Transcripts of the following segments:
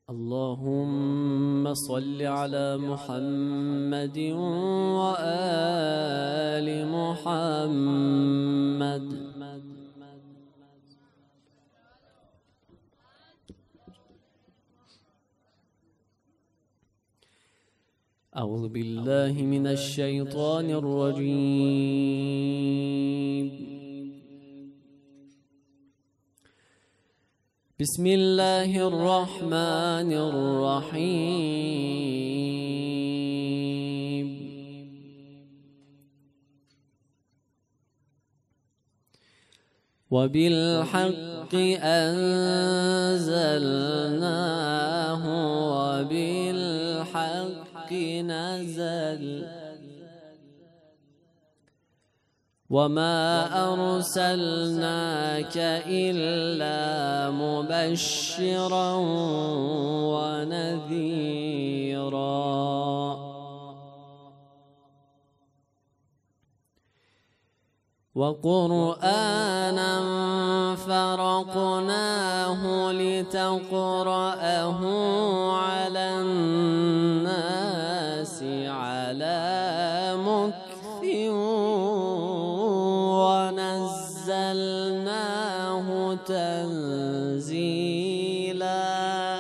اللهم صل على محمد وآل محمد. أعوذ بالله من الشيطان الرجيم. بسم الله الرحمن الرحيم. وبالحق أنزلناه وبالحق نزل وما أرسلناك إلا مبشرا ونذيرا وقرآنا فرقناه لتقرأه على الناس على مكث ونزلناه تنزيلا.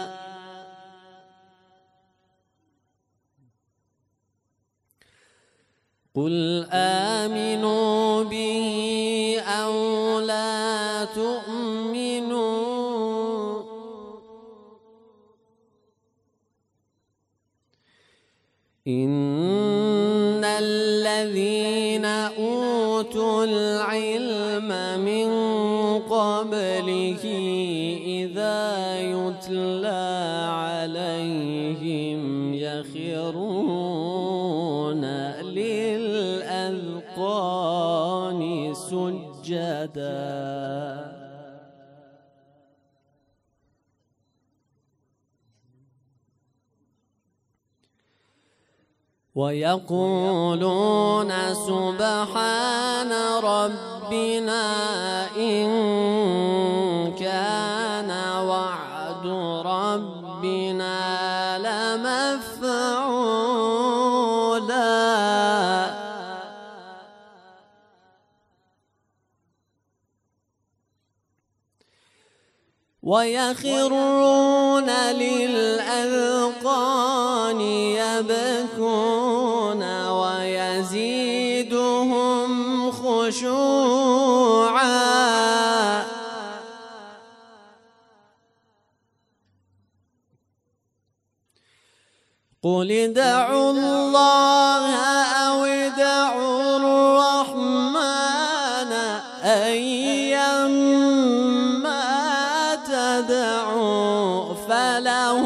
قل آمنوا به أو لا تؤمنوا إن الذين أوتوا العلم من قبله إذا يتلى عليهم يخرون للأذقان سجدا. ويقولون سبحان ربنا إن كان وعد ربنا لمفعولا. ويخرون للأذقان يبكون ويزيدهم خشوعا. قل ادعوا الله أو ادعوا الرحمن أيما تدعوا فله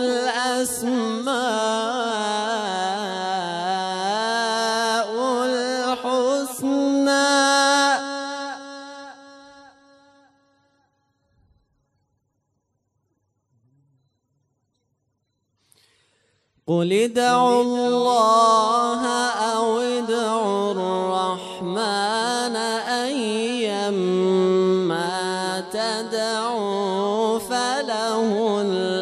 الأسماء الحسنى. قل ادعوا الله أو ادعوا الرحمن أيما تدعوا فله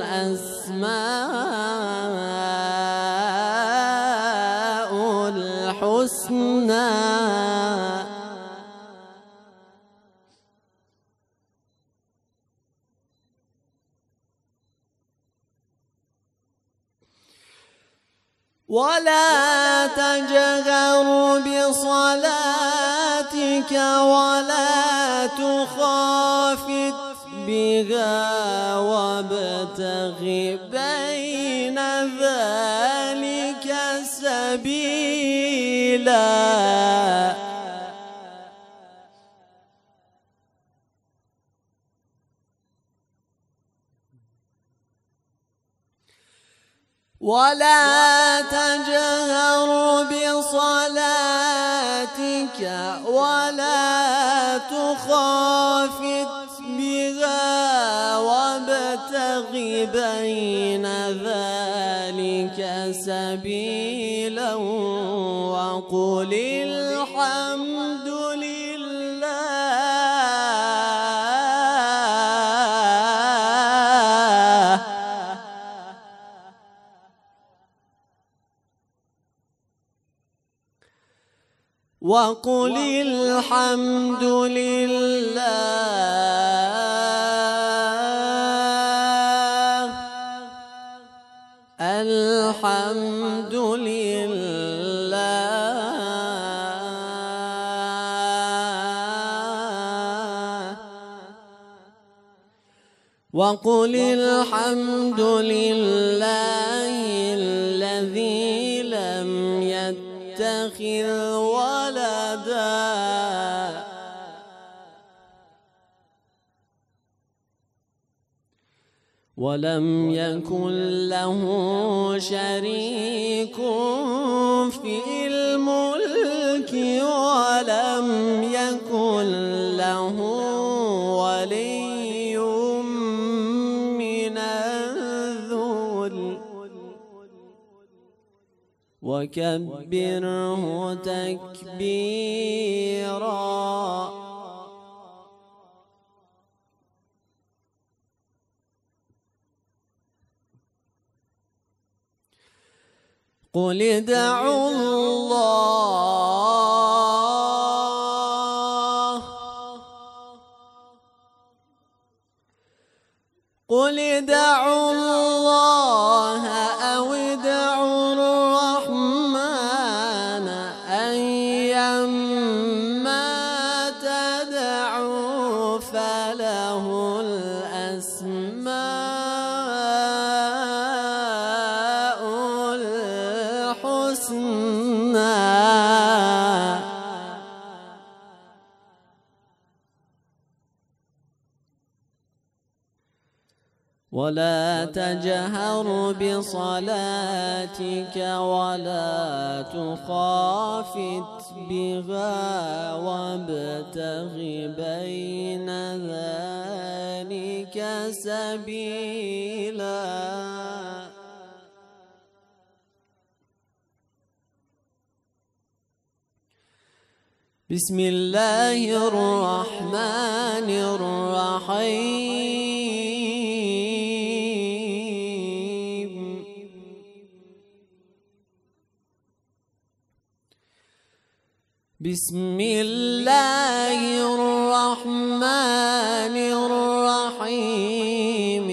الأسماء الحسنى. ولا تجهر بصلاتك ولا تخافت بها وابتغ بين ذلك سبيلا. ولا تجهر بصلاتك ولا تخافت بها وابتغ بين ذلك سبيلا وقل الحمد لله وقل الحمد لله الحمد لله وقل الحمد لله الذي لم يتخذ ولدا ولم يكن له شريك في الملك ولم يكن له ولي من الذل وكبره تكبيرا. قل ادعوا الله قل ادعوا الله أو ادعوا الرحمن أيما تدعوا فله الأسماء ولا تجهر بصلاتك ولا تخافت بها وابتغ بين ذلك سبيلا. بسم الله الرحمن الرحيم بسم الله الرحمن الرحيم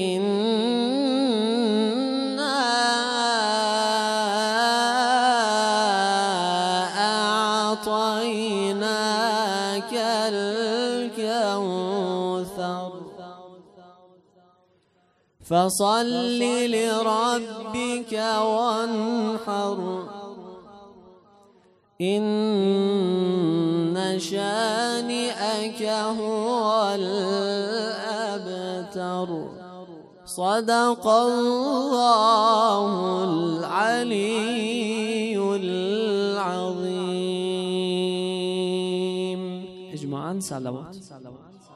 إنا أعطيناك الكوثر فصل لربك وانحر إن شانئك هو الأبتر. صدق الله العلي العظيم. اجمعا صلوات.